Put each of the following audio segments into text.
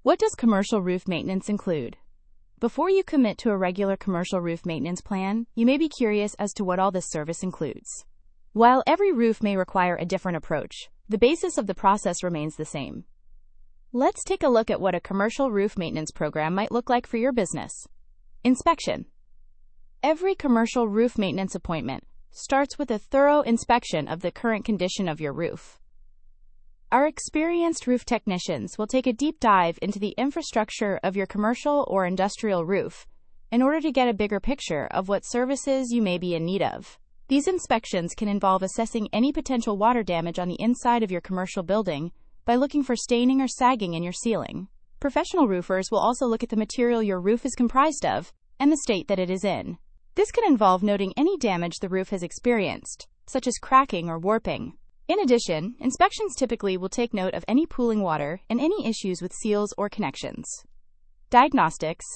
What does commercial roof maintenance include? Before you commit to a regular commercial roof maintenance plan, you may be curious as to what all this service includes. While every roof may require a different approach, the basis of the process remains the same. Let's take a look at what a commercial roof maintenance program might look like for your business. Inspection. Every commercial roof maintenance appointment starts with a thorough inspection of the current condition of your roof. Our experienced roof technicians will take a deep dive into the infrastructure of your commercial or industrial roof in order to get a bigger picture of what services you may be in need of. These inspections can involve assessing any potential water damage on the inside of your commercial building by looking for staining or sagging in your ceiling. Professional roofers will also look at the material your roof is comprised of and the state that it is in. This can involve noting any damage the roof has experienced, such as cracking or warping. In addition, inspections typically will take note of any pooling water and any issues with seals or connections. Diagnostics.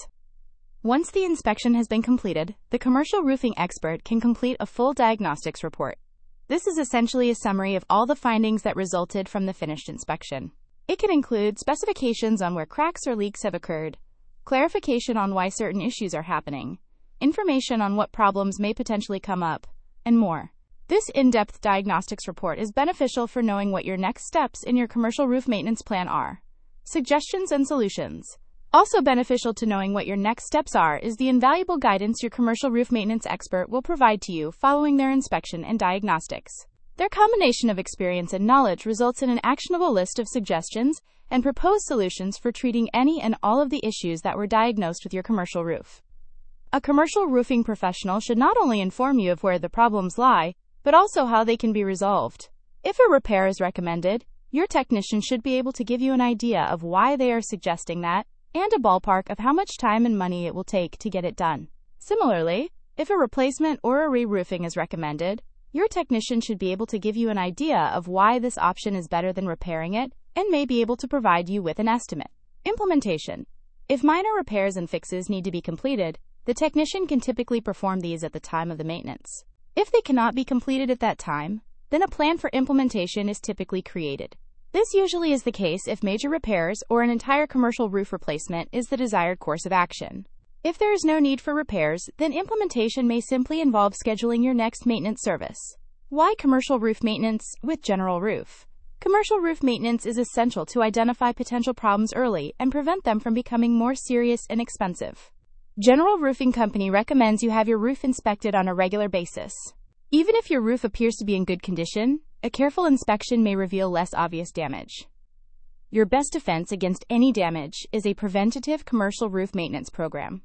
Once the inspection has been completed, the commercial roofing expert can complete a full diagnostics report. This is essentially a summary of all the findings that resulted from the finished inspection. It can include specifications on where cracks or leaks have occurred, clarification on why certain issues are happening, information on what problems may potentially come up, and more. This in-depth diagnostics report is beneficial for knowing what your next steps in your commercial roof maintenance plan are. Suggestions and solutions. Also beneficial to knowing what your next steps are is the invaluable guidance your commercial roof maintenance expert will provide to you following their inspection and diagnostics. Their combination of experience and knowledge results in an actionable list of suggestions and proposed solutions for treating any and all of the issues that were diagnosed with your commercial roof. A commercial roofing professional should not only inform you of where the problems lie, but also how they can be resolved. If a repair is recommended, your technician should be able to give you an idea of why they are suggesting that, and a ballpark of how much time and money it will take to get it done. Similarly, if a replacement or a re-roofing is recommended, your technician should be able to give you an idea of why this option is better than repairing it, and may be able to provide you with an estimate. Implementation. If minor repairs and fixes need to be completed, the technician can typically perform these at the time of the maintenance. If they cannot be completed at that time, then a plan for implementation is typically created. This usually is the case if major repairs or an entire commercial roof replacement is the desired course of action. If there is no need for repairs, then implementation may simply involve scheduling your next maintenance service. Why commercial roof maintenance with General Roof? Commercial roof maintenance is essential to identify potential problems early and prevent them from becoming more serious and expensive. General Roofing Company recommends you have your roof inspected on a regular basis. Even if your roof appears to be in good condition, a careful inspection may reveal less obvious damage. Your best defense against any damage is a preventative commercial roof maintenance program.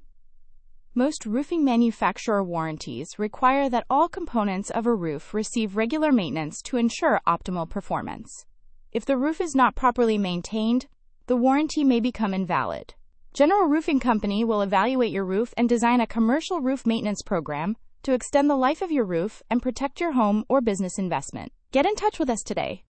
Most roofing manufacturer warranties require that all components of a roof receive regular maintenance to ensure optimal performance. If the roof is not properly maintained, the warranty may become invalid. General Roofing Company will evaluate your roof and design a commercial roof maintenance program to extend the life of your roof and protect your home or business investment. Get in touch with us today